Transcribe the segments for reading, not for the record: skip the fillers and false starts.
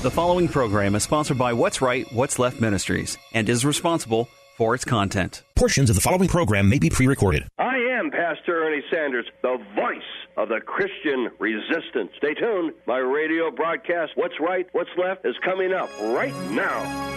The following program is sponsored by What's Right, What's Left Ministries and is responsible for its content. Portions of the following program may be pre-recorded. I am Pastor Ernie Sanders, the voice of the Christian resistance. Stay tuned. My radio broadcast, What's Right, What's Left, is coming up right now.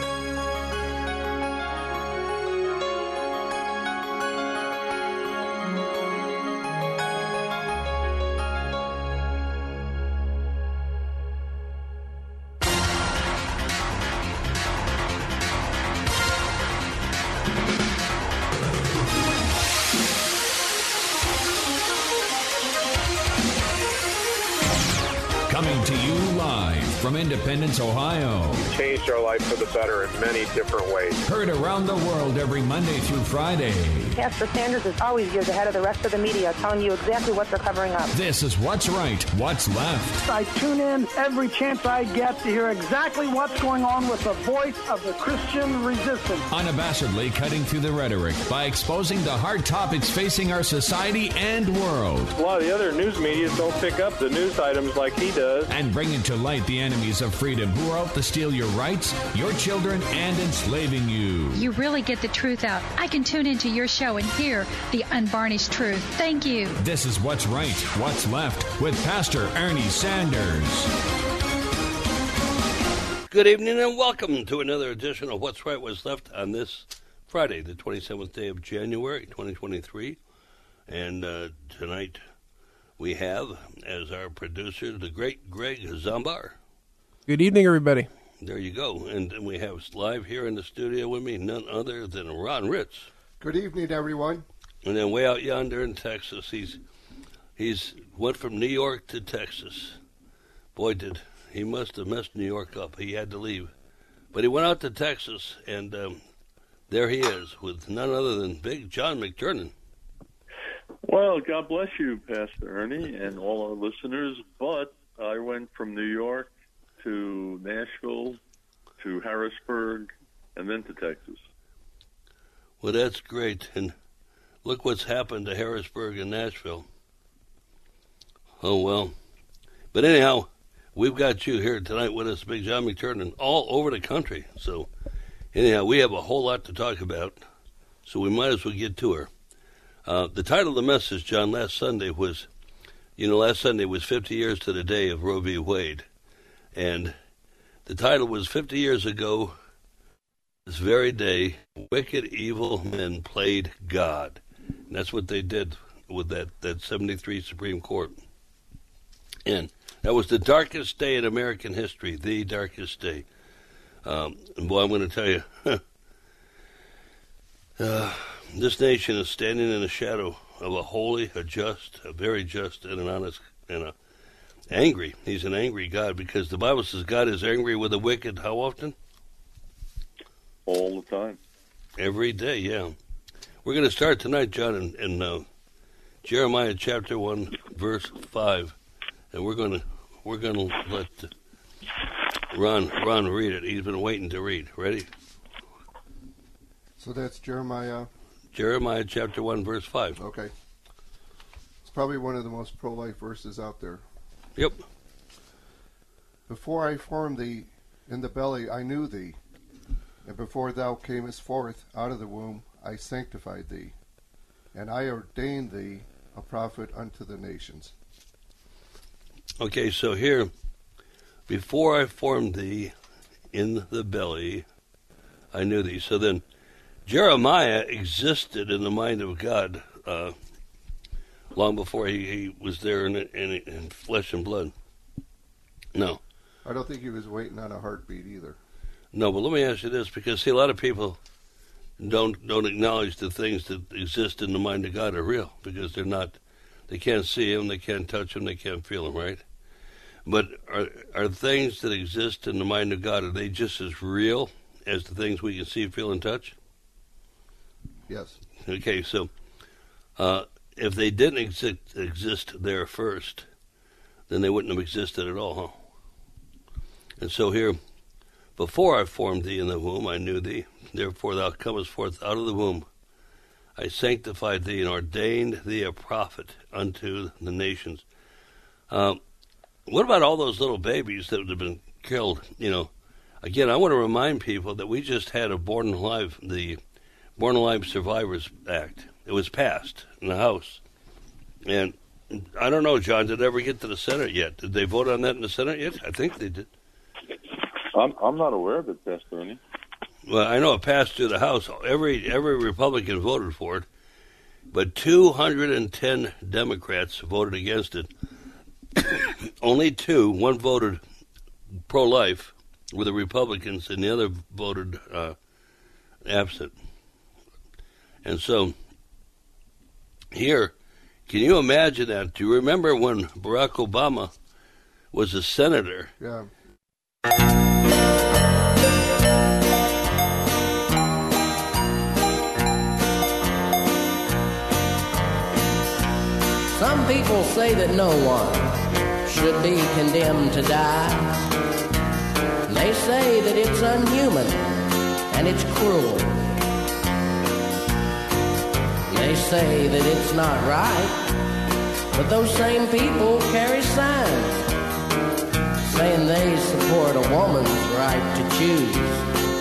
Coming to you live from Independence, Ohio. Changed our life for the better in many different ways. Heard around the world every Monday through Friday. Pastor Sanders is always years ahead of the rest of the media, telling you exactly what they're covering up. This is What's Right, What's Left. I tune in every chance I get to hear exactly what's going on with the voice of the Christian resistance. Unabashedly cutting through the rhetoric by exposing the hard topics facing our society and world. A lot of the other news media don't pick up the news items like he does. And bringing to light the enemies of freedom who are out to steal your rights, your children, and enslaving you. You really get the truth out. I can tune into your show and hear the unvarnished truth. Thank you. This is What's Right, What's Left with Pastor Ernie Sanders. Good evening and welcome to another edition of What's Right, What's Left on this Friday, the 27th day of January, 2023. And tonight we have as our producer the great Greg Zombar. Good evening, everybody. There you go. And we have live here in the studio with me none other than Ron Ritz. Good evening, everyone. And then way out yonder in Texas, he's went from New York to Texas. Boy, he must have messed New York up. He had to leave. But he went out to Texas, and there he is with none other than Big John McTernan. Well, God bless you, Pastor Ernie, and all our listeners. But I went from New York to Nashville to Harrisburg and then to Texas. Well, that's great. And look what's happened to Harrisburg and Nashville. Oh, well. But anyhow, we've got you here tonight with us, Big John McTernan, all over the country. So anyhow, we have a whole lot to talk about, so we might as well get to her. The title of the message, John, last Sunday was 50 years to the day of Roe v. Wade. And the title was 50 years ago, this very day, wicked, evil men played God. And that's what they did with that 73 Supreme Court. And that was the darkest day in American history, the darkest day. And boy, I'm going to tell you, this nation is standing in the shadow of a holy, a just, a very just, and an honest, and a angry. He's an angry God because the Bible says God is angry with the wicked how often? All the time. Every day, yeah. We're going to start tonight, John, in Jeremiah chapter 1, verse 5. And we're going to let Ron read it. He's been waiting to read. Ready? So that's Jeremiah chapter 1, verse 5. Okay. It's probably one of the most pro-life verses out there. Yep. Before I formed thee in the belly, I knew thee. And before thou camest forth out of the womb, I sanctified thee. And I ordained thee a prophet unto the nations. Okay, so here, before I formed thee in the belly, I knew thee. So then, Jeremiah existed in the mind of God long before he was there in flesh and blood. No. I don't think he was waiting on a heartbeat either. No, but let me ask you this, because see, a lot of people don't acknowledge the things that exist in the mind of God are real, because they can't see him, they can't touch him, they can't feel him, right? But are things that exist in the mind of God, are they just as real as the things we can see, feel, and touch? Yes. Okay, so if they didn't exist there first, then they wouldn't have existed at all, huh? And so here, before I formed thee in the womb, I knew thee. Therefore thou comest forth out of the womb. I sanctified thee and ordained thee a prophet unto the nations. What about all those little babies that have been killed. Again, I want to remind people that we just had the Born Alive Survivors Act. It was passed in the House. And I don't know, John, did it ever get to the Senate yet? Did they vote on that in the Senate yet? I think they did. I'm not aware of it, Pastor Ernie. Well, I know it passed through the House. Every Republican voted for it, but 210 Democrats voted against it. Only two, one voted pro-life with the Republicans, and the other voted absent. And so here, can you imagine that? Do you remember when Barack Obama was a senator? Yeah. Some people say that no one should be condemned to die. They say that it's unhuman and it's cruel. They say that it's not right, but those same people carry signs saying they support a woman's right to choose.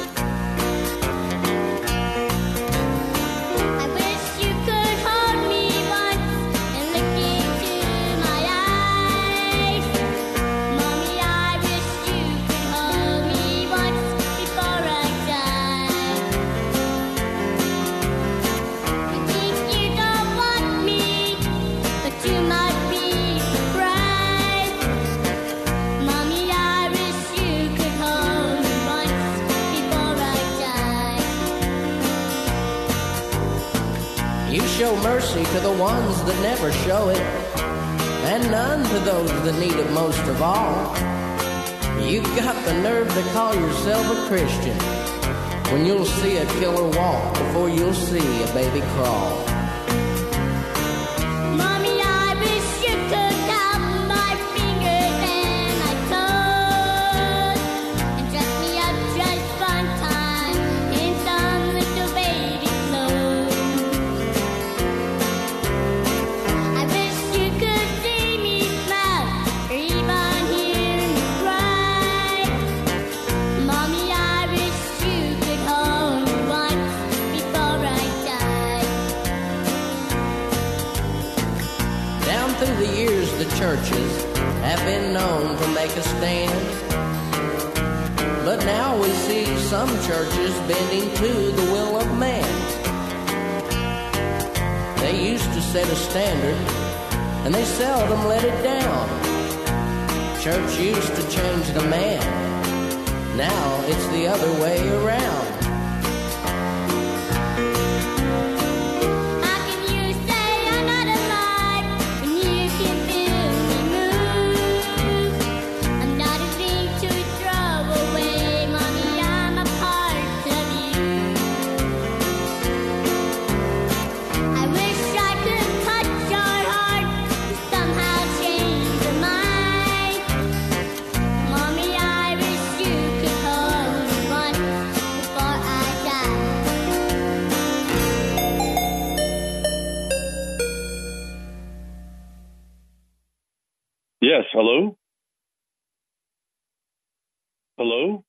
Show mercy to the ones that never show it, and none to those that need it most of all. You've got the nerve to call yourself a Christian when you'll see a killer walk before you'll see a baby crawl. Mommy, I wish you could count my fingers and my toes and dress me up just one time in some little baby clothes. Through the years, the churches have been known to make a stand. But now we see some churches bending to the will of man. They used to set a standard, and they seldom let it down. Church used to change the man. Now it's the other way around. Yes, hello? Hello?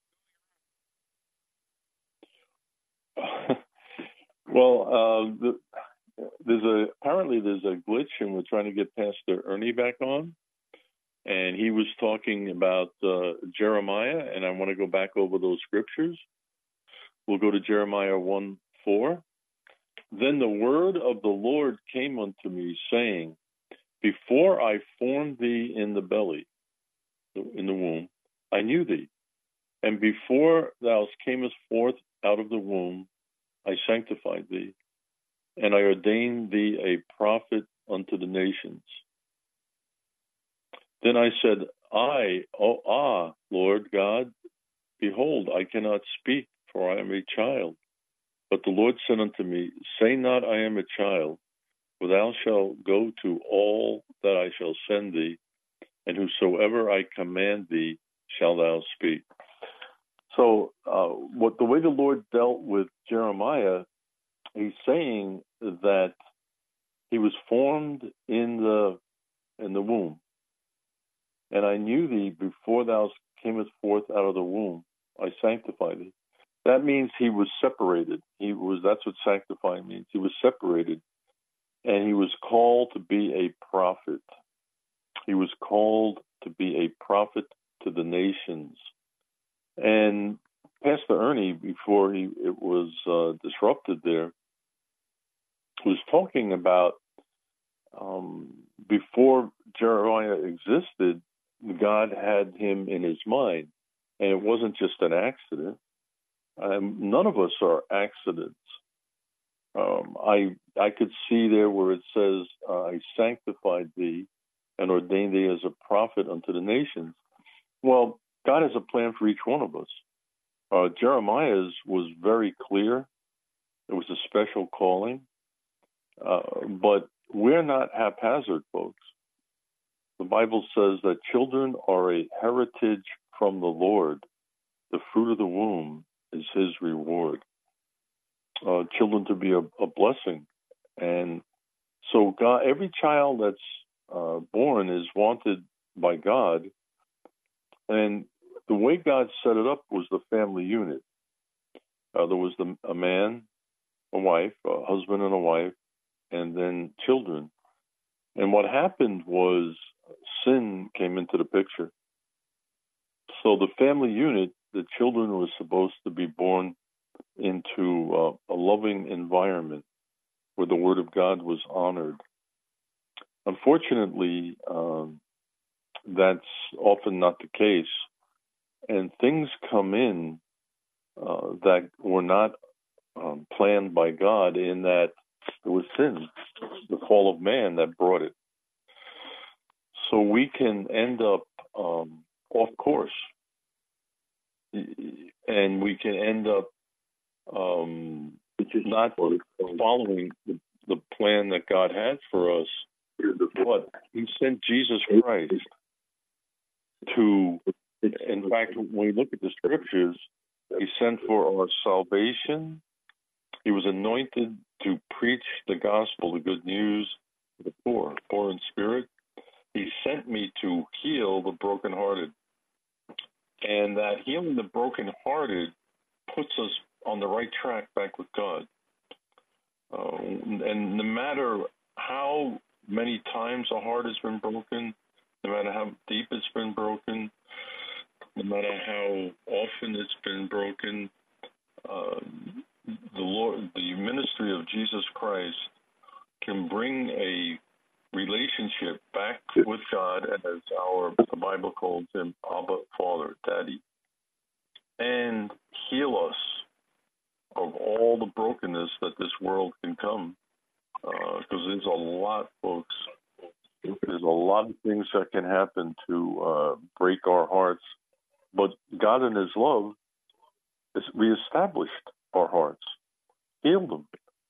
Well, apparently there's a glitch, and we're trying to get Pastor Ernie back on. And he was talking about Jeremiah, and I want to go back over those scriptures. We'll go to Jeremiah 1:4. Then the word of the Lord came unto me, saying, before I formed thee in the belly, in the womb, I knew thee. And before thou camest forth out of the womb, I sanctified thee. And I ordained thee a prophet unto the nations. Then I said, Lord God, behold, I cannot speak, for I am a child. But the Lord said unto me, say not, I am a child. For thou shalt go to all that I shall send thee, and whosoever I command thee shall thou speak. So the way the Lord dealt with Jeremiah, he's saying that he was formed in the womb. And I knew thee before thou cameth forth out of the womb, I sanctify thee. That means he was separated. That's what sanctifying means. He was separated, and he was called to be a prophet. He was called to be a prophet to the nations. And Pastor Ernie, before it was disrupted there, was talking about before Jeremiah existed, God had him in his mind. And it wasn't just an accident. None of us are accidents. I could see there where it says, I sanctified thee and ordained thee as a prophet unto the nations. Well, God has a plan for each one of us. Jeremiah's was very clear. It was a special calling. But we're not haphazard, folks. The Bible says that children are a heritage from the Lord. The fruit of the womb is his reward. Children to be a blessing. And so God, every child that's born is wanted by God. And the way God set it up was the family unit. There was a man, a wife, a husband and a wife, and then children. And what happened was sin came into the picture. So the family unit, the children were supposed to be born into a loving environment where the Word of God was honored. Unfortunately, that's often not the case. And things come in that were not planned by God, in that it was sin, the fall of man, that brought it. So we can end up off course, and we can end up not following the plan that God had for us. But he sent Jesus Christ to, in fact, when we look at the scriptures, he sent for our salvation. He was anointed to preach the gospel, the good news to the poor in spirit. He sent me to heal the brokenhearted. And that healing the brokenhearted puts us on the right track back with God. And no matter how many times a heart has been broken, no matter how deep it's been broken, no matter how often it's been broken, the ministry of Jesus Christ can bring a relationship back with God, as the Bible calls him, Abba, Father, Daddy, and heal us of all the brokenness that this world can come. Because there's a lot, folks. There's a lot of things that can happen to break our hearts. But God in his love has reestablished our hearts, healed them.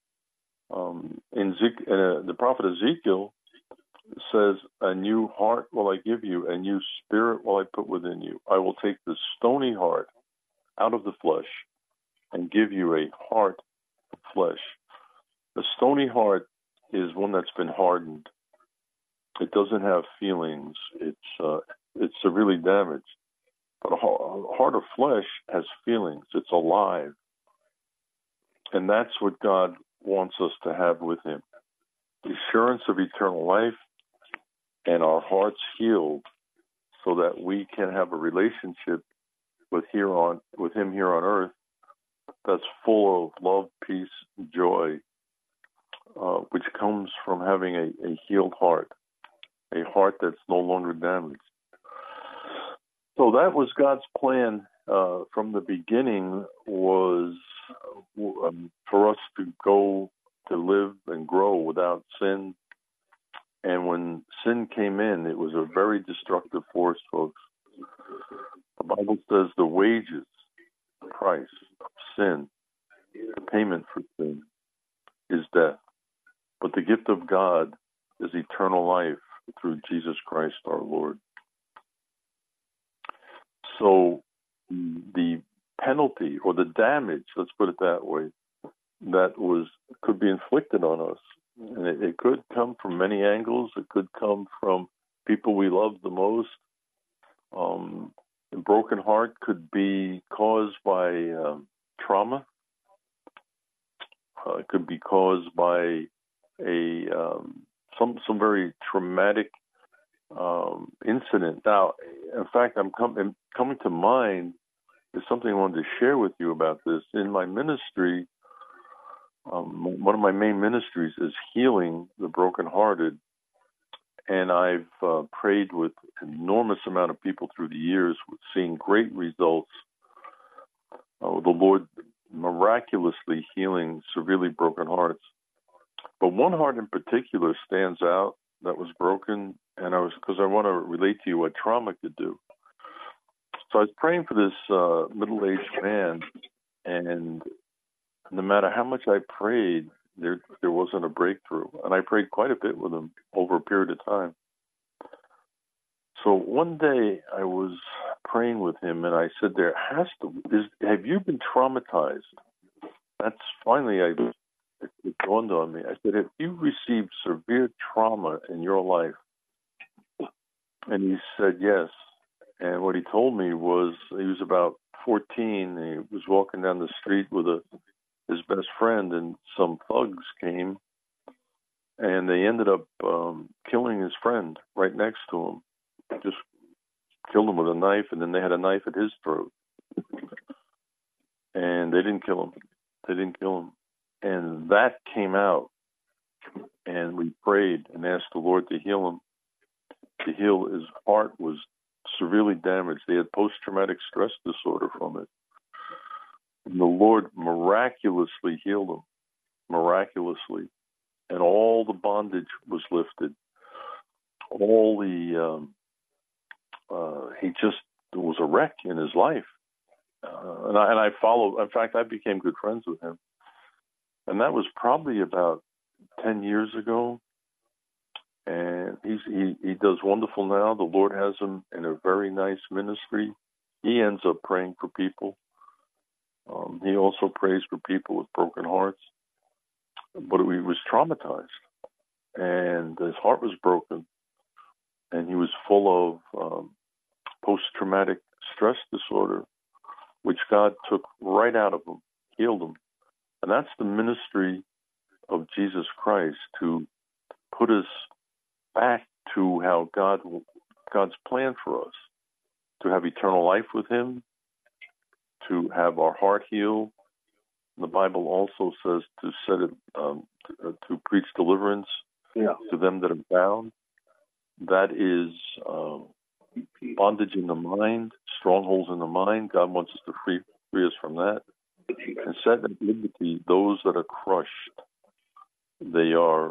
The prophet Ezekiel says, a new heart will I give you, a new spirit will I put within you. I will take the stony heart out of the flesh and give you a heart of flesh. The stony heart is one that's been hardened. It doesn't have feelings. It's severely damaged. But a heart of flesh has feelings. It's alive. And that's what God wants us to have with him. The assurance of eternal life and our hearts healed, so that we can have a relationship with him here on earth that's full of love, peace, joy, which comes from having a healed heart, a heart that's no longer damaged. So that was God's plan from the beginning, was for us to go to live and grow without sin. And when sin came in, it was a very destructive force, folks. The Bible says the wages, the price of sin, the payment for sin is death. But the gift of God is eternal life through Jesus Christ our Lord. So the penalty or the damage, let's put it that way, that could be inflicted on us. And it could come from many angles. It could come from people we love the most. A broken heart could be caused by trauma. It could be caused by some very traumatic incident. Now, in fact, coming to mind is something I wanted to share with you about this. In my ministry, one of my main ministries is healing the brokenhearted, and I've prayed with an enormous amount of people through the years, with seeing great results. The Lord miraculously healing severely broken hearts. But one heart in particular stands out that was broken, and because I want to relate to you what trauma could do. So I was praying for this middle-aged man, and no matter how much I prayed, there wasn't a breakthrough. And I prayed quite a bit with him over a period of time. So one day I was praying with him, and I said, have you been traumatized? That's finally, it dawned on me. I said, have you received severe trauma in your life? And he said, yes. And what he told me was, he was about 14, and he was walking down the street with his best friend, and some thugs came, and they ended up killing his friend right next to him. Just killed him with a knife, and then they had a knife at his throat. And they didn't kill him. And that came out, and we prayed and asked the Lord to heal him. To heal, his heart was severely damaged. They had post-traumatic stress disorder from it. And the Lord miraculously healed him, miraculously. And all the bondage was lifted. All the, there was a wreck in his life. And I followed, in fact, I became good friends with him. And that was probably about 10 years ago. And he does wonderful now. The Lord has him in a very nice ministry. He ends up praying for people. He also prays for people with broken hearts. But he was traumatized. And his heart was broken. And he was full of post-traumatic stress disorder, which God took right out of him, healed him. And that's the ministry of Jesus Christ, to put us back to how God's plan for us, to have eternal life with him, to have our heart healed. The Bible also says to set it, to preach deliverance to them that are bound. That is bondage in the mind, strongholds in the mind. God wants us to free us from that. And set at liberty those that are crushed. They are,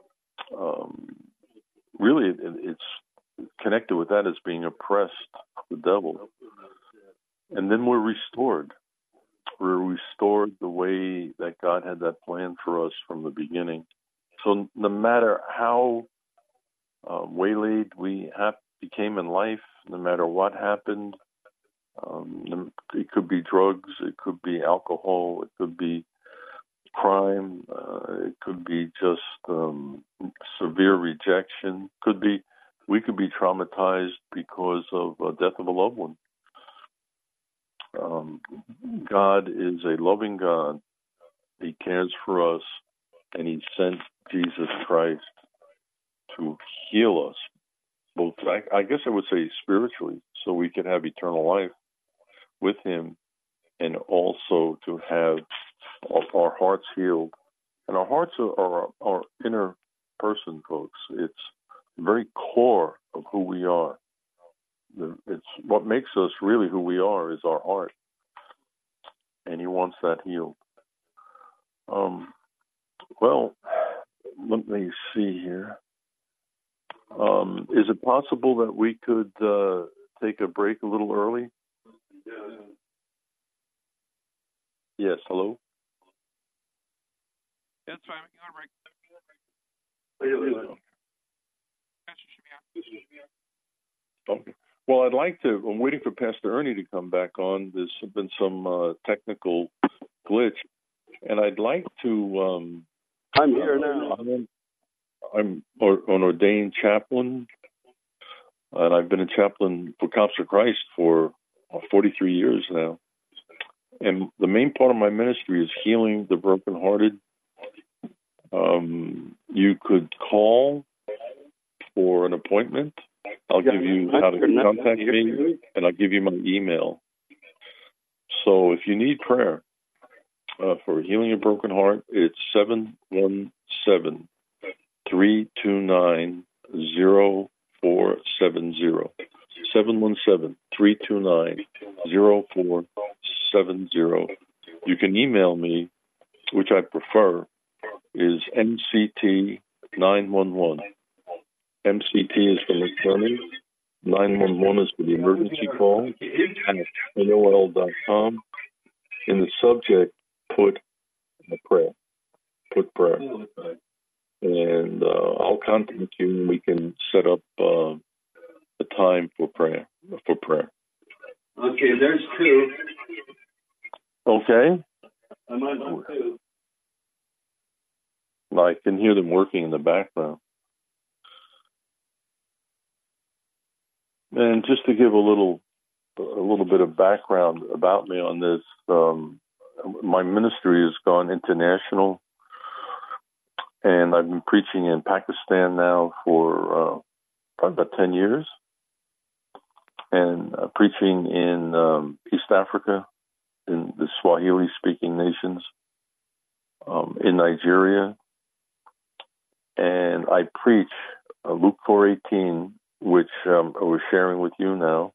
really, it's connected with that as being oppressed, the devil. And then we're restored. We're restored the way that God had that plan for us from the beginning. So no matter how waylaid we became in life, no matter what happened, it could be drugs, it could be alcohol, it could be crime, it could be just severe rejection. We could be traumatized because of death of a loved one. God is a loving God. He cares for us, and he sent Jesus Christ to heal us, both, I guess I would say spiritually, so we could have eternal life with him, and also to have our hearts healed. And our hearts are our inner person, folks. It's the very core of who we are. It's what makes us really who we are is our heart. And he wants that healed. Well, let me see here. Is it possible that we could take a break a little early? Yes, hello? That's fine. We can go to break. Okay. Well, I'd like to. I'm waiting for Pastor Ernie to come back on. There's been some technical glitch, and I'd like to. I'm here now. I'm an ordained chaplain, and I've been a chaplain for Cops for Christ for 43 years now. And the main part of my ministry is healing the brokenhearted. You could call for an appointment. I'll give you how to contact me, and I'll give you my email. So if you need prayer for healing a broken heart, it's 717-329-0470. 717-329-0470. You can email me, which I prefer, is MCT911. MCT is for McDermott. 911 is for the emergency call at AOL.com. In the subject, put a prayer. Put prayer. And I'll contact you and we can set up a time for prayer. Okay, there's two. Okay. I'm on two. I can hear them working in the background. And just to give a little bit of background about me on this, my ministry has gone international, and I've been preaching in Pakistan now for probably about 10 years, and preaching in East Africa, in the Swahili-speaking nations, in Nigeria, and I preach Luke 4:18, which we're sharing with you now.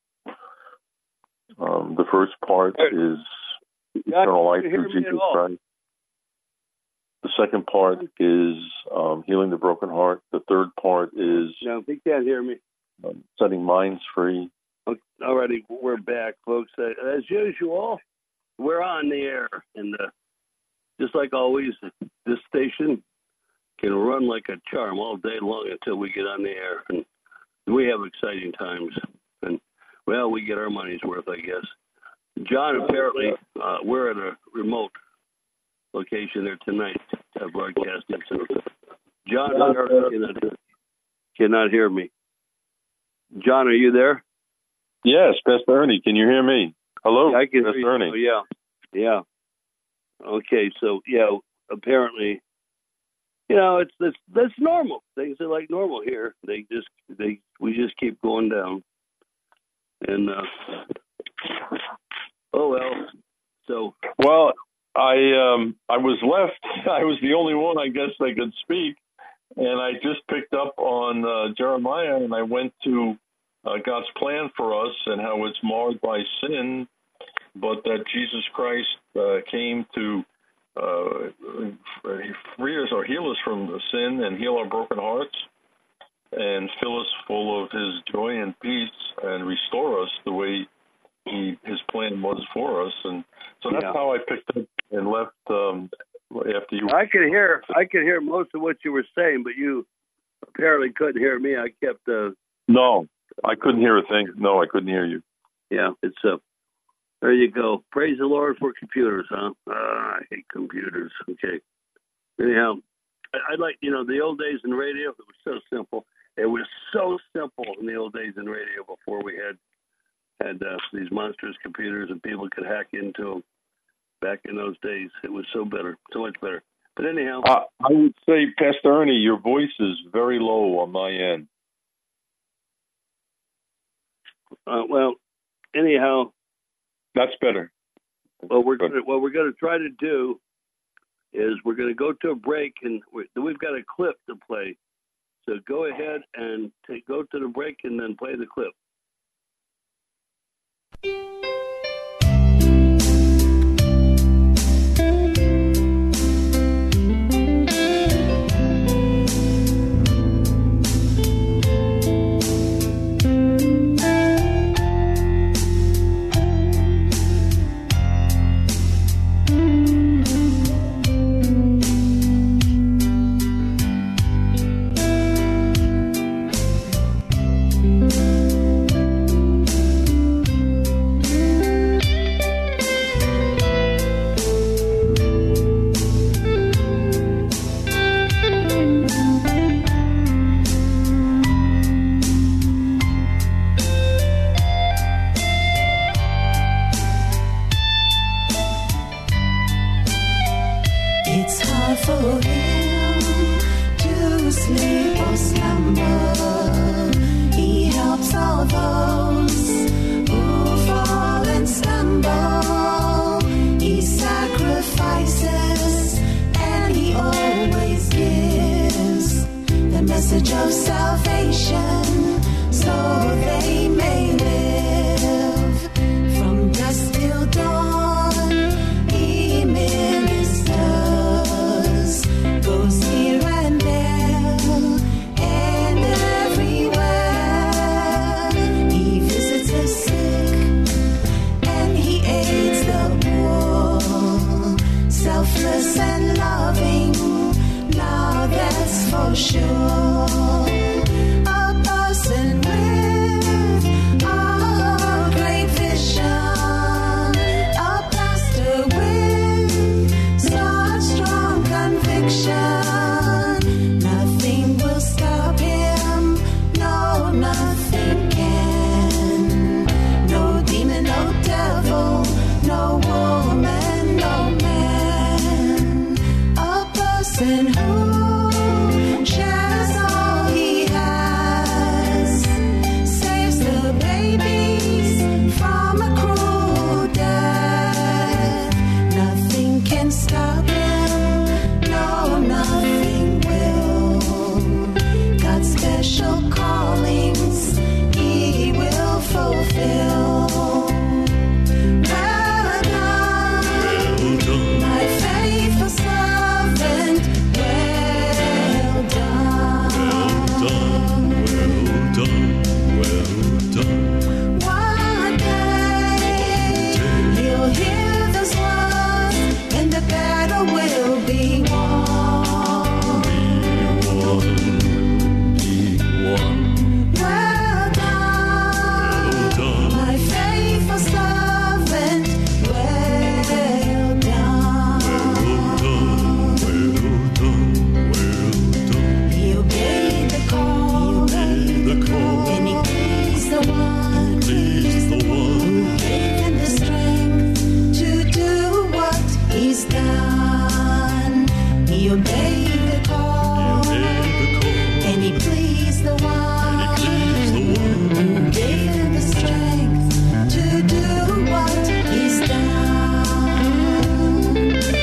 The first part is eternal life through Jesus Christ. The second part is healing the broken heart. The third part is no, he can't hear me. Setting minds free. Alrighty, we're back, folks. As usual, we're on the air, and just like always, this station can run like a charm all day long until we get on the air, and we have exciting times, and well, we get our money's worth, I guess. John, apparently, we're at a remote location there tonight, broadcasting. So John cannot hear me. John, are you there? Yes, Pastor Ernie, can you hear me? Hello, yeah, I can Pastor hear Ernie. you. Yeah. Okay, so apparently, that's normal. Things are like normal here. We just keep going down, and oh well. So well, I was left. I was the only one, I guess, that could speak, and I just picked up on Jeremiah, and I went to God's plan for us and how it's marred by sin, but that Jesus Christ came to free us or heal us from the sin and heal our broken hearts and fill us full of his joy and peace and restore us the way his plan was for us. And so that's how I picked up and left after you. I could hear most of what you were saying, but you apparently couldn't hear me. I kept No, I couldn't hear a thing. No, I couldn't hear you. Yeah, it's there you go. Praise the Lord for computers, huh? I hate computers. Okay. Anyhow, I like, the old days in radio, it was so simple. It was so simple in the old days in radio before we had these monstrous computers and people could hack into them. Back in those days, it was so much better. But anyhow. I would say, Pastor Ernie, your voice is very low on my end. Well, anyhow. That's better. What we're going to try to do is we're going to go to a break, and we've got a clip to play. So go ahead and go to the break and then play the clip. for him to sleep or slumber. He helps all those who fall and stumble. He sacrifices and he always gives the message of salvation so they may live. From dusk till dawn he ministers, goes here and there and everywhere. He visits the sick and he aids the poor, selfless and loving, now that's for sure. A person with a great vision, a pastor with such strong conviction. Nothing will stop him, no, nothing can. No demon, no devil, no woman, no man. A person who shares all he has, saves the babies from a cruel death. Nothing can stop him, no, nothing will. God's special callings he will fulfill. Well done, my faithful servant. Well done. One day you'll hear those words and the battle will be won. Well done, my faithful servant. Well done. He obeyed the call, and he pleased the one who gave him the strength to do what he's done. He obeyed the call, and he pleased the one who gave him the strength to do what he's done.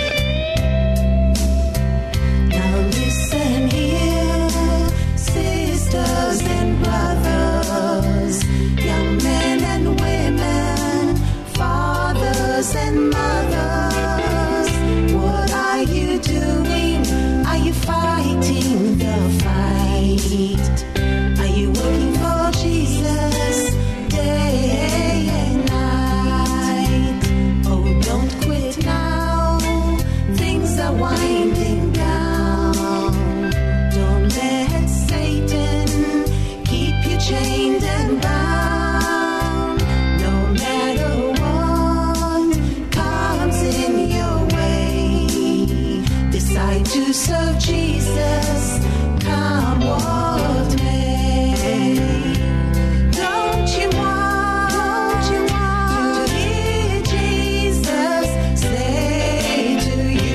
Now listen here, sisters and brothers, young men and women, fathers and mothers. What are you doing? Are you fighting the fight? Are you working for Jesus day and night? Oh, don't quit now. Things are winding down. Don't let Satan keep you chained and bound. No matter what comes in your way, decide to serve Jesus, come what may. Don't you want to hear Jesus say to you,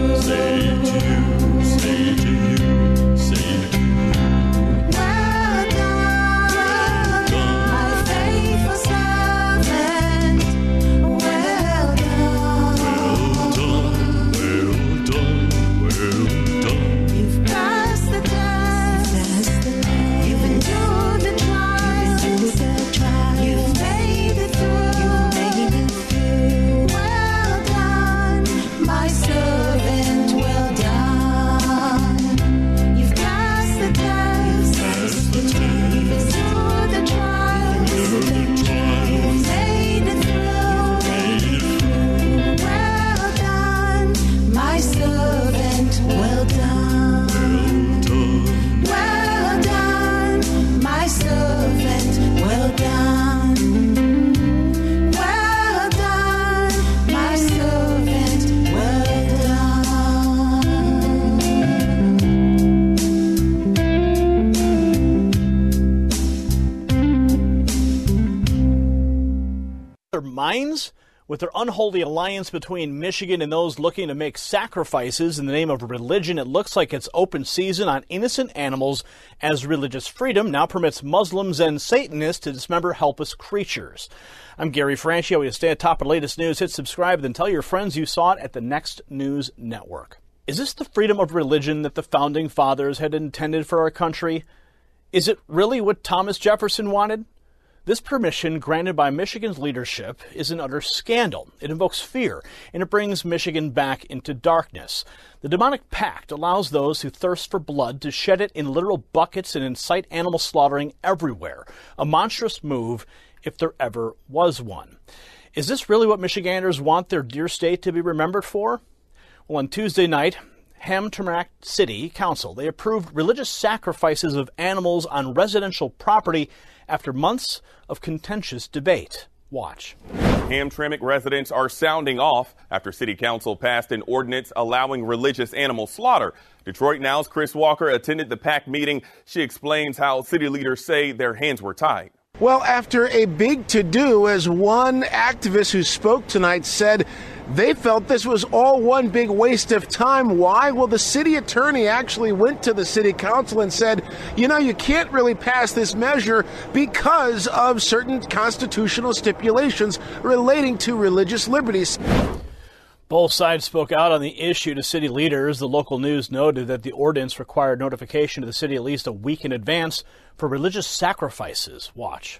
well done, my faithful servant. Well done. You've passed the test. You've endured the trials. You've made it through. Well done, my servant. Well done. You've passed the test. You've endured the trials. You've made it through. Well done, my servant. Well done. Well done, my servant. Well done. Well done, my servant. Well done. Their minds With their unholy alliance between Michigan and those looking to make sacrifices in the name of religion, it looks like it's open season on innocent animals, as religious freedom now permits Muslims and Satanists to dismember helpless creatures. I'm Gary Franchi. I want you to stay on top of the latest news. Hit subscribe, then tell your friends you saw it at the Next News Network. Is this the freedom of religion that the Founding Fathers had intended for our country? Is it really what Thomas Jefferson wanted? This permission granted by Michigan's leadership is an utter scandal. It invokes fear, and it brings Michigan back into darkness. The demonic pact allows those who thirst for blood to shed it in literal buckets and incite animal slaughtering everywhere. A monstrous move, if there ever was one. Is this really what Michiganders want their dear state to be remembered for? Well, on Tuesday night, Hamtramck City Council, they approved religious sacrifices of animals on residential property after months of contentious debate. Watch. Hamtramck residents are sounding off after City Council passed an ordinance allowing religious animal slaughter. Detroit Now's Chris Walker attended the PAC meeting. She explains how city leaders say their hands were tied. Well, after a big to-do, as one activist who spoke tonight said, they felt this was all one big waste of time. Why? Well, the city attorney actually went to the city council and said, you can't really pass this measure because of certain constitutional stipulations relating to religious liberties. Both sides spoke out on the issue to city leaders. The local news noted that the ordinance required notification to the city at least a week in advance for religious sacrifices. Watch.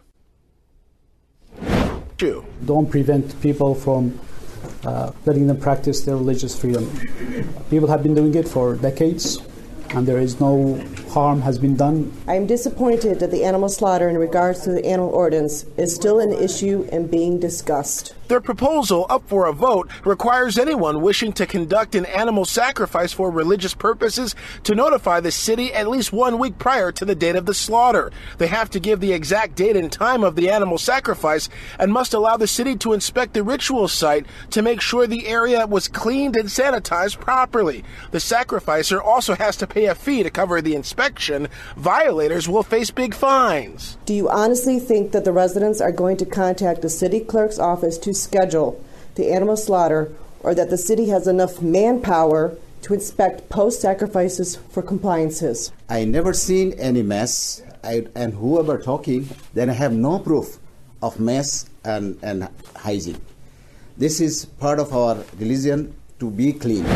Don't prevent people from letting them practice their religious freedom. People have been doing it for decades, and there is no harm has been done. I am disappointed that the animal slaughter in regards to the animal ordinance is still an issue and being discussed. Their proposal, up for a vote, requires anyone wishing to conduct an animal sacrifice for religious purposes to notify the city at least 1 week prior to the date of the slaughter. They have to give the exact date and time of the animal sacrifice and must allow the city to inspect the ritual site to make sure the area was cleaned and sanitized properly. The sacrificer also has to pay a fee to cover the inspection. Violators will face big fines. Do you honestly think that the residents are going to contact the city clerk's office to schedule the animal slaughter, or that the city has enough manpower to inspect post-sacrifices for compliances? I never seen any mess, and whoever talking, then I have no proof of mess and hygiene. This is part of our religion to be clean.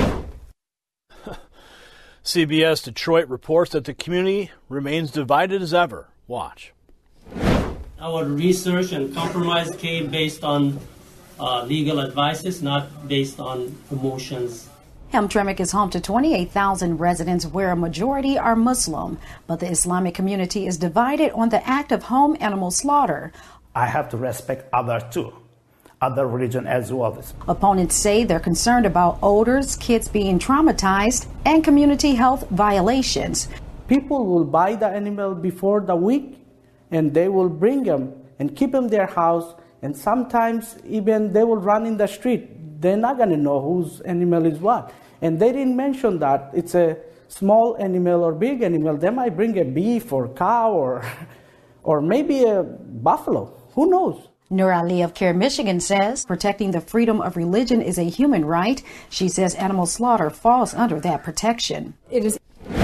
CBS Detroit reports that the community remains divided as ever. Watch. Our research and compromise came based on legal advices, not based on emotions. Hamtramck is home to 28,000 residents, where a majority are Muslim, but the Islamic community is divided on the act of home animal slaughter. I have to respect others too, other religion as well. Opponents say they're concerned about odors, kids being traumatized, and community health violations. People will buy the animal before the week, and they will bring them and keep them in their house, and sometimes even they will run in the street. They're not going to know whose animal is what. And they didn't mention that it's a small animal or big animal. They might bring a beef or cow or maybe a buffalo. Who knows? Nur Ali of Care Michigan says protecting the freedom of religion is a human right. She says animal slaughter falls under that protection. It is.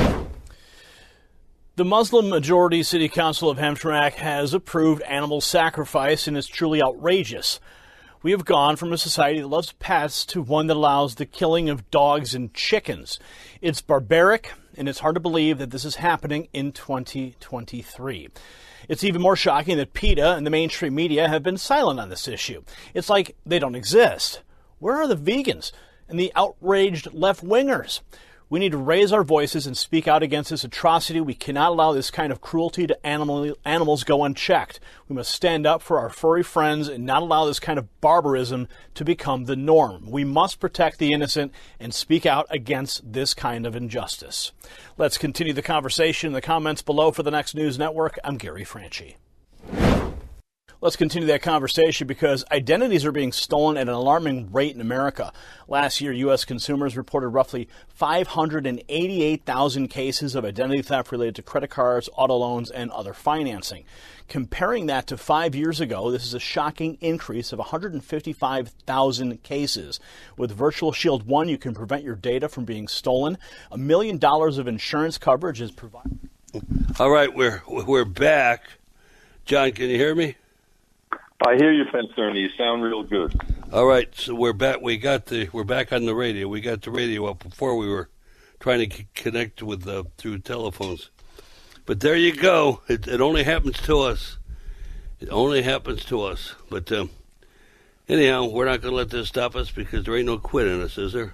The Muslim-majority City Council of Hamtramck has approved animal sacrifice, and it's truly outrageous. We have gone from a society that loves pets to one that allows the killing of dogs and chickens. It's barbaric, and it's hard to believe that this is happening in 2023. It's even more shocking that PETA and the mainstream media have been silent on this issue. It's like they don't exist. Where are the vegans and the outraged left-wingers? We need to raise our voices and speak out against this atrocity. We cannot allow this kind of cruelty to animals go unchecked. We must stand up for our furry friends and not allow this kind of barbarism to become the norm. We must protect the innocent and speak out against this kind of injustice. Let's continue the conversation in the comments below. For the Next News Network, I'm Gary Franchi. Let's continue that conversation because identities are being stolen at an alarming rate in America. Last year, U.S. consumers reported roughly 588,000 cases of identity theft related to credit cards, auto loans, and other financing. Comparing that to 5 years ago, this is a shocking increase of 155,000 cases. With Virtual Shield 1, you can prevent your data from being stolen. $1 million of insurance coverage is provided. All right, we're back. John, can you hear me? I hear you, Pastor Ernie. You sound real good. All right, so we're back. We're back on the radio. We got the radio up before. We were trying to connect with through telephones. But there you go. It only happens to us. It only happens to us. But anyhow, we're not going to let this stop us because there ain't no quit in us, is there?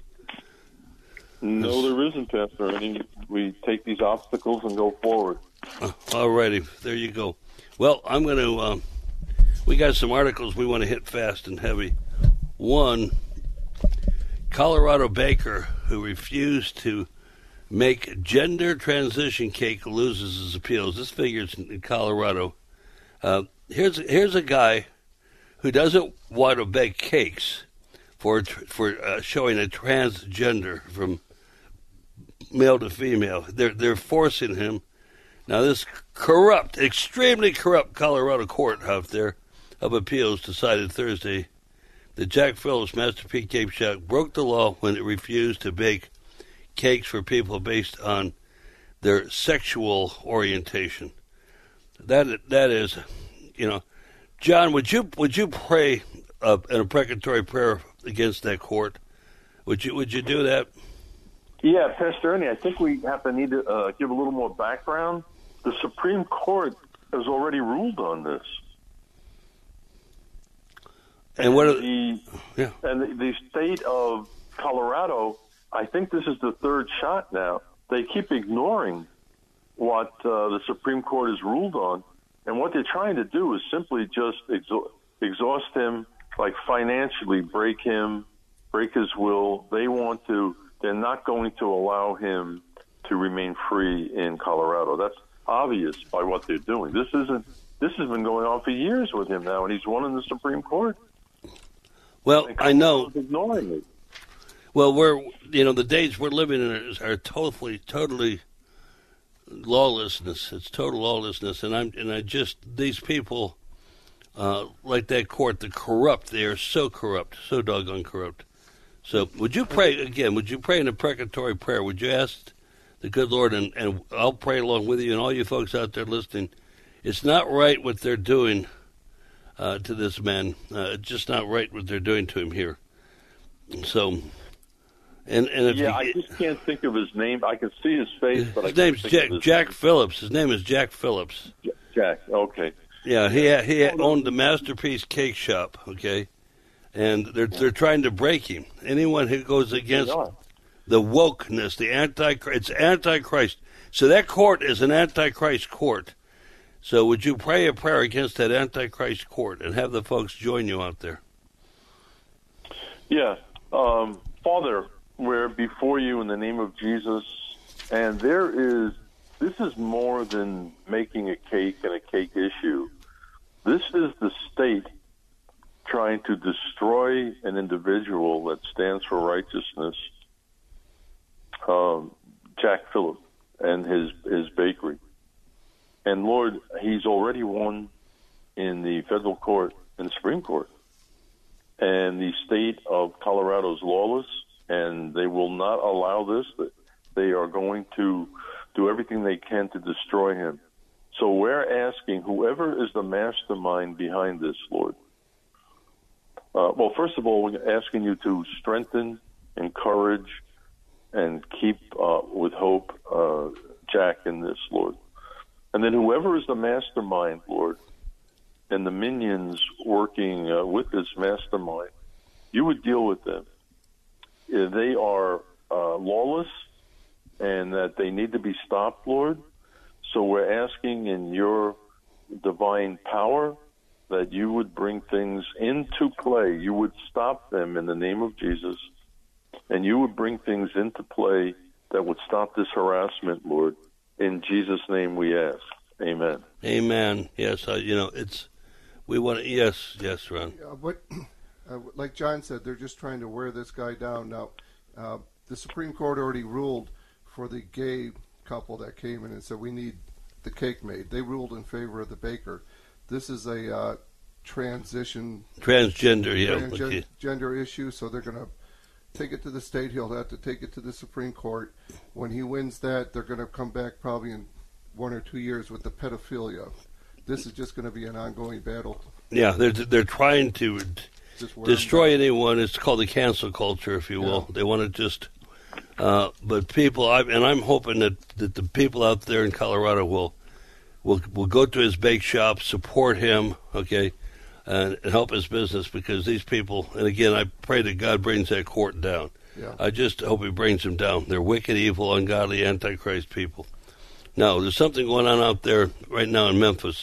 No, there isn't, Pastor Ernie. We take these obstacles and go forward. All righty. There you go. Well, I'm going to... we got some articles we want to hit fast and heavy. One, Colorado baker who refused to make gender transition cake loses his appeals. This figures in Colorado. Here's a guy who doesn't want to bake cakes for showing a transgender from male to female. They're forcing him. Now this extremely corrupt Colorado court out there of appeals decided Thursday that Jack Phillips Masterpiece Cake Shop broke the law when it refused to bake cakes for people based on their sexual orientation. That is, John, would you pray an imprecatory prayer against that court? Would you do that? Yeah, Pastor Ernie, I think we need to give a little more background. The Supreme Court has already ruled on this. And the state of Colorado, I think this is the third shot now. They keep ignoring what the Supreme Court has ruled on, and what they're trying to do is simply just exhaust him, like financially break his will. They're not going to allow him to remain free in Colorado. That's obvious by what they're doing. This has been going on for years with him now, and he's won in the Supreme Court. Well, I know. Ignoring it. Well, the days we're living in are totally lawlessness. It's total lawlessness, and these people, like that court, the corrupt. They are so corrupt, so doggone corrupt. So, would you pray again? Would you pray an imprecatory prayer? Would you ask the good Lord, and I'll pray along with you and all you folks out there listening. It's not right what they're doing to this man. It's just not right what they're doing to him here. So, I just can't think of his name. I can see his face, but his name's Jack Phillips. His name is Jack Phillips. Jack. Okay. Yeah, he owned the Masterpiece Cake Shop. Okay, and they're trying to break him. Anyone who goes against the wokeness, it's antichrist. So that court is an antichrist court. So would you pray a prayer against that antichrist court and have the folks join you out there? Yeah. Father, we're before you in the name of Jesus, and this is more than making a cake and a cake issue. This is the state trying to destroy an individual that stands for righteousness, Jack Phillips and his bakery. And Lord, he's already won in the federal court, in the Supreme Court. And the state of Colorado is lawless, and they will not allow this. They are going to do everything they can to destroy him. So we're asking whoever is the mastermind behind this, Lord. Well, first of all, we're asking you to strengthen, encourage, and keep with hope Jack in this, Lord. And then whoever is the mastermind, Lord, and the minions working with this mastermind, you would deal with them. They are lawless and that they need to be stopped, Lord. So we're asking in your divine power that you would bring things into play. You would stop them in the name of Jesus, and you would bring things into play that would stop this harassment, Lord. In Jesus' name we ask. Amen. Amen. Yes, We want to, yes, Ron. But like John said, they're just trying to wear this guy down. Now, the Supreme Court already ruled for the gay couple that came in and said we need the cake made. They ruled in favor of the baker. This is a transgender issue, so they're going to take it to the state. He'll have to take it to the Supreme Court. When he wins that, they're going to come back probably in 1 or 2 years with the pedophilia. This is just going to be an ongoing battle. Yeah, they're trying to destroy anyone. It's called the cancel culture, if you will. They want to just, but people, I'm hoping that the people out there in Colorado will go to his bake shop, support him, okay, and help his business, because these people, and again, I pray that God brings that court down. Yeah. I just hope he brings them down. They're wicked, evil, ungodly, antichrist people. Now, there's something going on out there right now in Memphis.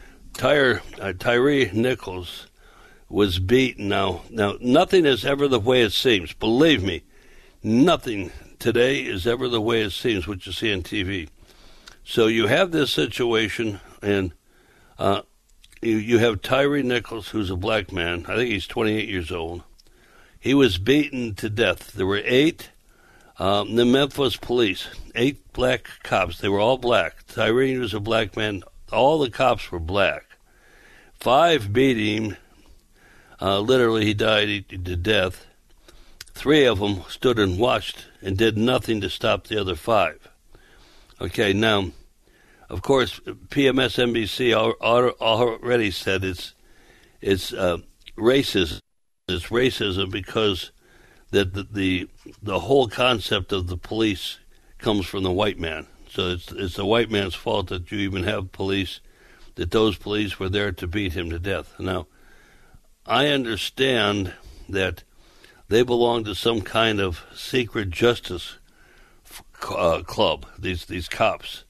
Tyree Nichols was beaten. Now, nothing is ever the way it seems. Believe me, nothing today is ever the way it seems, what you see on TV. So you have this situation, and you have Tyree Nichols, who's a black man. I think he's 28 years old. He was beaten to death. There were 8, the Memphis police, 8 black cops. They were all black. Tyree was a black man. All the cops were black. 5 beat him. Literally, he died to death. 3 of them stood and watched and did nothing to stop the other 5. Okay, now, of course, PMS-NBC already said it's racist. It's racism because that the whole concept of the police comes from the white man. So it's the white man's fault that you even have police, that those police were there to beat him to death. Now, I understand that they belong to some kind of secret justice club. These cops,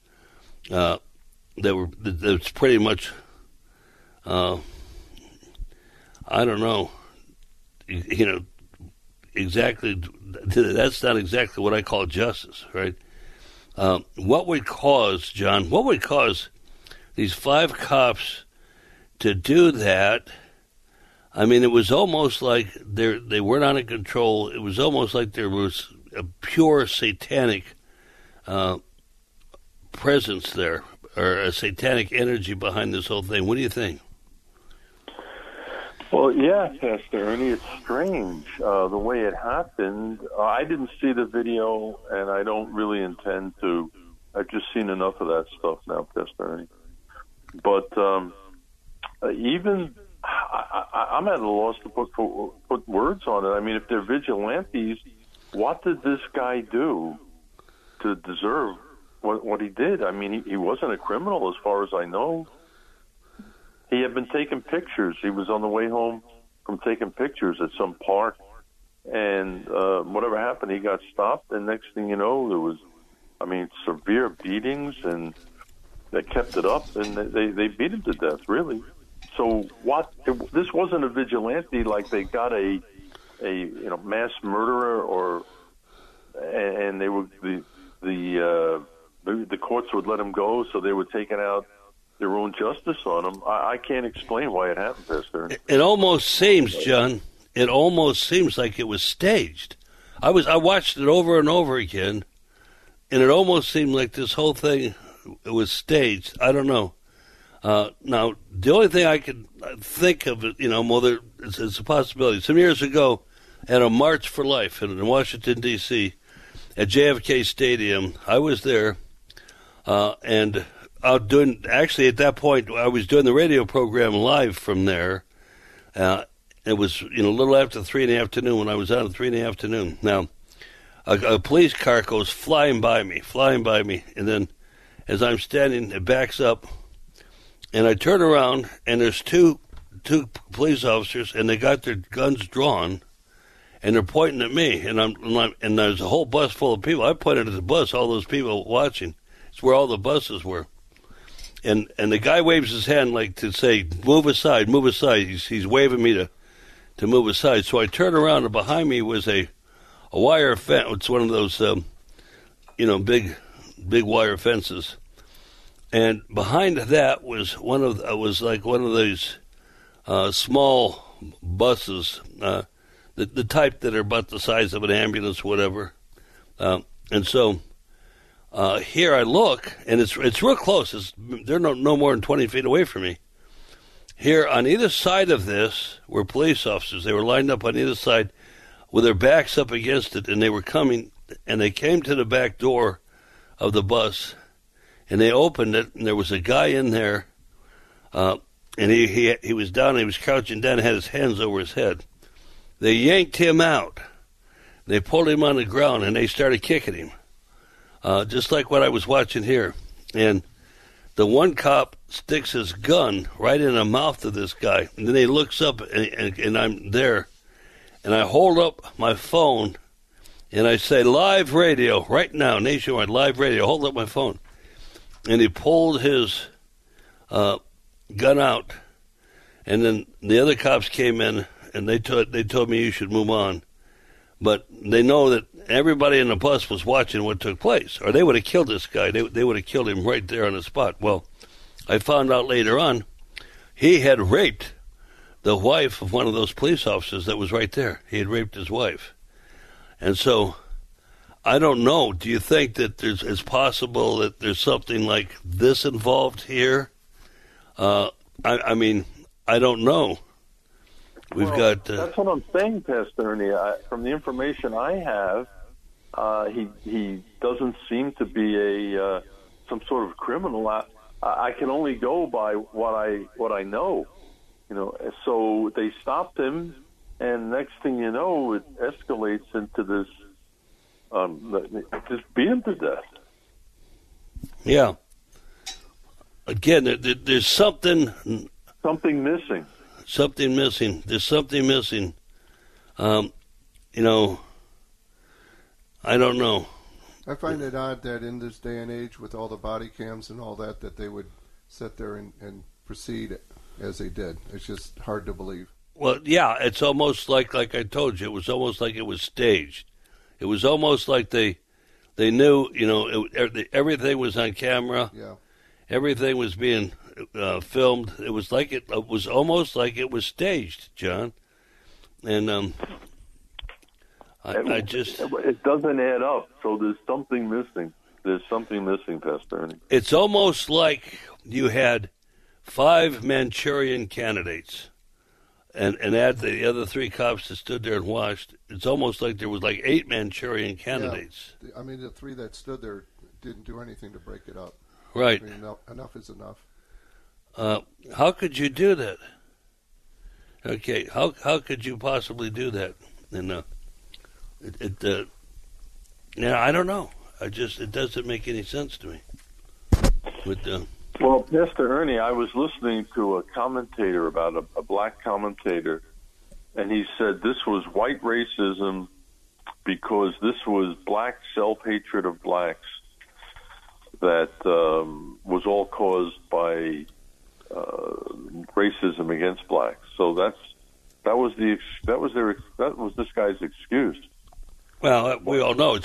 that's pretty much, I don't know, exactly. That's not exactly what I call justice, right? What would cause, John? What would cause these 5 cops to do that? I mean, it was almost like they weren't under control. It was almost like there was a pure satanic presence there, or a satanic energy behind this whole thing. What do you think? Well, yeah, Pastor Ernie, it's strange the way it happened. I didn't see the video, and I don't really intend to. I've just seen enough of that stuff now, Pastor Ernie. But even I'm at a loss to put words on it. I mean, if they're vigilantes, what did this guy do to deserve what he did? I mean, he wasn't a criminal as far as I know. He had been taking pictures. He was on the way home from taking pictures at some park, and whatever happened, he got stopped, and next thing you know, there was, severe beatings, and they kept it up, and they beat him to death, really. So this wasn't a vigilante like they got a mass murderer, and they were the courts would let him go, so they were taking out their own justice on him. I can't explain why it happened, Pastor. It almost seems, John, like it was staged. I watched it over and over again, and it almost seemed like this whole thing was staged. I don't know. Now, the only thing I could think of, it's a possibility. Some years ago, at a March for Life in Washington, D.C., at JFK Stadium, I was there, and actually at that point, I was doing the radio program live from there. It was, a little after 3 in the afternoon when I was out at 3 in the afternoon. Now, a police car goes flying by me, and then as I'm standing, it backs up, and I turn around, and there's two police officers, and they got their guns drawn, and they're pointing at me, and there's a whole bus full of people. I pointed at the bus, all those people watching. It's where all the buses were. And the guy waves his hand like to say, move aside, move aside. He's waving me to move aside. So I turn around, and behind me was a wire fence. It's one of those, big wire fences. And behind that was one of those small buses, the type that are about the size of an ambulance, whatever. And so here I look, and it's real close. They're no more than 20 feet away from me. Here on either side of this were police officers. They were lined up on either side with their backs up against it, and they were coming, and they came to the back door of the bus, and they opened it, and there was a guy in there, and he was down, he was crouching down, and had his hands over his head. They yanked him out. They pulled him on the ground, and they started kicking him, just like what I was watching here. And the one cop sticks his gun right in the mouth of this guy, and then he looks up, and I'm there, and I hold up my phone, and I say, live radio, right now, nationwide, live radio, hold up my phone. And he pulled his gun out, and then the other cops came in, and they told me you should move on. But they know that everybody in the bus was watching what took place, or they would have killed this guy. They would have killed him right there on the spot. Well, I found out later on he had raped the wife of one of those police officers that was right there. He had raped his wife. And so, I don't know. Do you think that it's possible that there's something like this involved here? I mean, I don't know. That's what I'm saying, Pastor Ernie. From the information I have, he doesn't seem to be some sort of criminal. I can only go by what I know. So they stopped him, and next thing you know, it escalates into this. Just beat him to death. Yeah. Again, there's something missing. Something missing. There's something missing. I don't know. I find it odd that in this day and age, with all the body cams and all that, that they would sit there and proceed as they did. It's just hard to believe. Well, yeah, it's almost like I told you, it was almost like it was staged. It was almost like they knew, everything was on camera. Yeah. Everything was being filmed. It was almost like it was staged, John. And it doesn't add up. So there's something missing. There's something missing, Pastor Ernie. It's almost like you had 5 Manchurian candidates, and add the other 3 cops that stood there and watched. It's almost like there was like 8 Manchurian candidates. Yeah. I mean, the 3 that stood there didn't do anything to break it up. Right. I mean, enough is enough. How could you do that? Okay, how could you possibly do that? And I don't know. It doesn't make any sense to me. Well, Pastor Ernie, I was listening to a commentator about a black commentator, and he said this was white racism because this was black self-hatred of blacks that was all caused by racism against blacks. So that was this guy's excuse. Well, we all know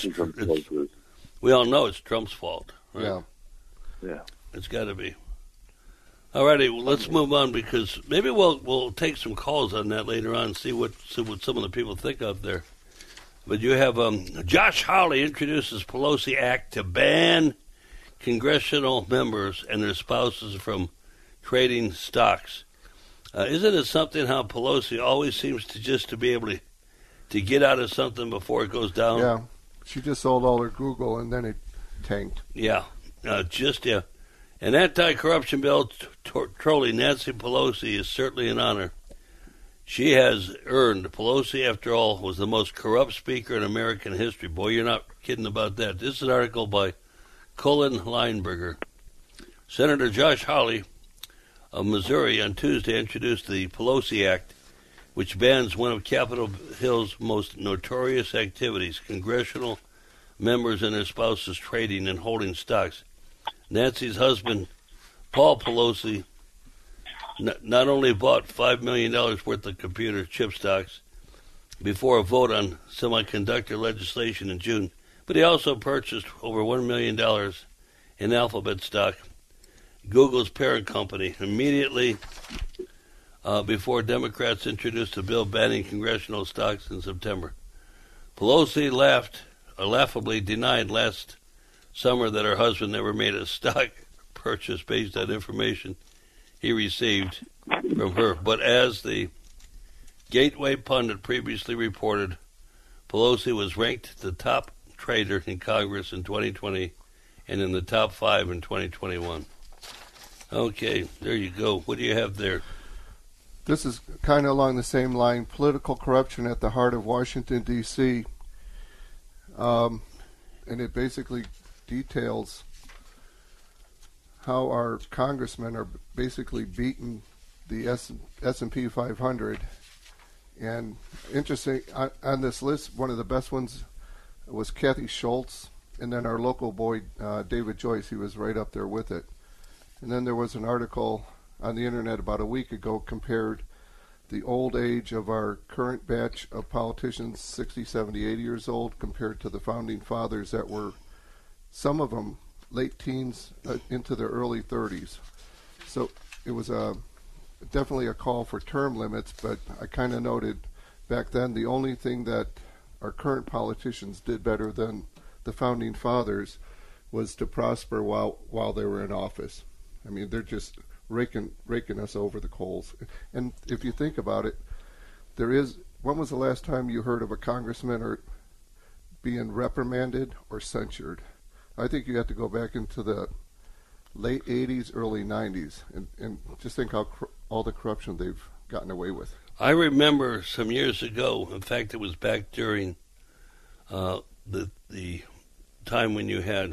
it's Trump's fault. Right? Yeah. It's got to be. All righty, well, let's move on because maybe we'll take some calls on that later on and see what some of the people think out there. But you have Josh Hawley introduces Pelosi Act to ban congressional members and their spouses from trading stocks. Isn't it something how Pelosi always seems to be able to get out of something before it goes down? Yeah, she just sold all her Google and then it tanked. Yeah, An anti-corruption bill trolling Nancy Pelosi is certainly an honor. She has earned. Pelosi, after all, was the most corrupt speaker in American history. Boy, you're not kidding about that. This is an article by Cullen Leinberger. Senator Josh Hawley of Missouri on Tuesday introduced the Pelosi Act, which bans one of Capitol Hill's most notorious activities, congressional members and their spouses trading and holding stocks. Nancy's husband, Paul Pelosi, not only bought $5 million worth of computer chip stocks before a vote on semiconductor legislation in June, but he also purchased over $1 million in Alphabet stock, Google's parent company. Immediately, before Democrats introduced a bill banning congressional stocks in September. Pelosi laughably denied last summer that her husband never made a stock purchase based on information he received from her. But as the Gateway pundit previously reported, Pelosi was ranked the top trader in Congress in 2020 and in the top 5 in 2021. Okay, there you go. What do you have there? This is kind of along the same line. Political corruption at the heart of Washington, D.C. And it basically details how our congressmen are basically beating the S&P 500. And interesting, on this list, one of the best ones was Kathy Schultz, and then our local boy, David Joyce. He was right up there with it. And then there was an article on the internet about a week ago compared the old age of our current batch of politicians, 60, 70, 80 years old, compared to the founding fathers that were, some of them, late teens into their early 30s. So it was definitely a call for term limits, but I kind of noted back then the only thing that our current politicians did better than the founding fathers was to prosper while they were in office. I mean, they're just raking us over the coals. And if you think about it, when was the last time you heard of a congressman being reprimanded or censured? I think you have to go back into the late 80s, early 90s, and just think how all the corruption they've gotten away with. I remember some years ago, in fact, it was back during the time when you had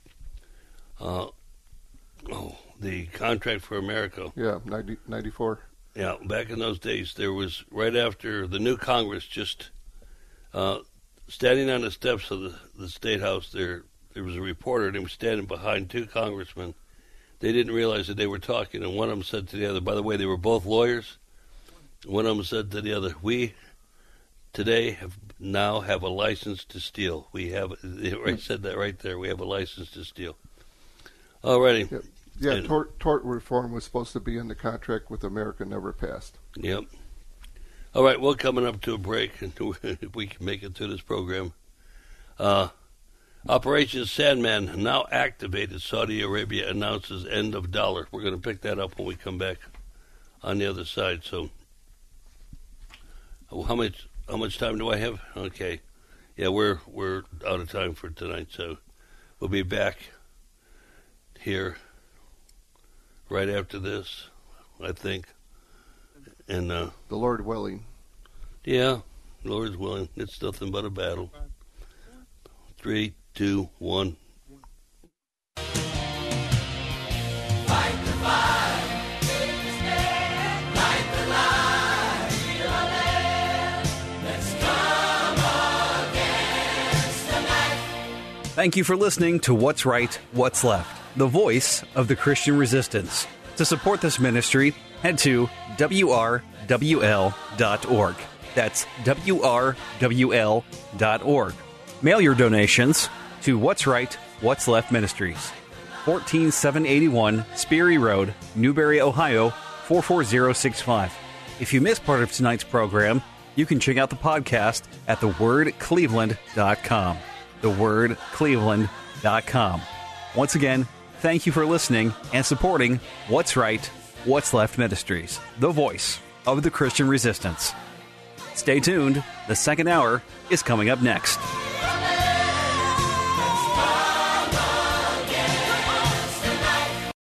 the Contract for America. Yeah, 94. Yeah, back in those days, there was, right after the new Congress, just standing on the steps of the State House, there was a reporter, and he was standing behind two congressmen. They didn't realize that they were talking, and one of them said to the other, by the way, they were both lawyers. One of them said to the other, we today now have a license to steal. We have, they said that right there, we have a license to steal. All righty. Yeah, tort reform was supposed to be in the contract with America, never passed. Yep. All right, we're coming up to a break, and if we can make it through this program. Operation Sandman now activated. Saudi Arabia announces end of dollar. We're going to pick that up when we come back on the other side. So, how much time do I have? Okay, yeah, we're out of time for tonight. So, we'll be back here right after this, I think. And the Lord willing. Yeah, Lord's willing. It's nothing but a battle. 3, 2, 1. Fight the fight, take the stand, light the light, heal our land. Let's come against the night. Thank you for listening to What's Right, What's Left, the voice of the Christian resistance. To support this ministry, head to WRWL.org. That's WRWL.org. Mail your donations to What's Right, What's Left Ministries, 14781 Sperry Road, Newberry, Ohio, 44065. If you missed part of tonight's program, you can check out the podcast at thewordcleveland.com. Thewordcleveland.com. Once again, thank you for listening and supporting What's Right, What's Left Ministries, the voice of the Christian resistance. Stay tuned. The second hour is coming up next.